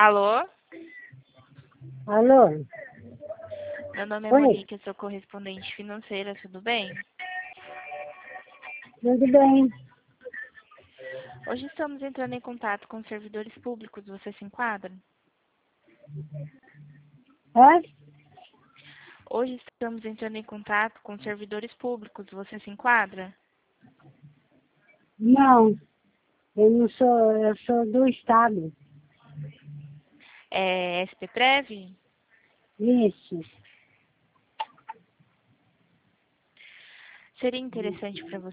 Alô? Alô? Meu nome é Oi, Monique, eu sou correspondente financeira, tudo bem? tudo bem? Hoje estamos entrando em contato com servidores públicos, você se enquadra? Hã? Hoje estamos entrando em contato com servidores públicos, você se enquadra? Não, eu não sou, eu sou do Estado. É SPPrev? Isso. Seria interessante para você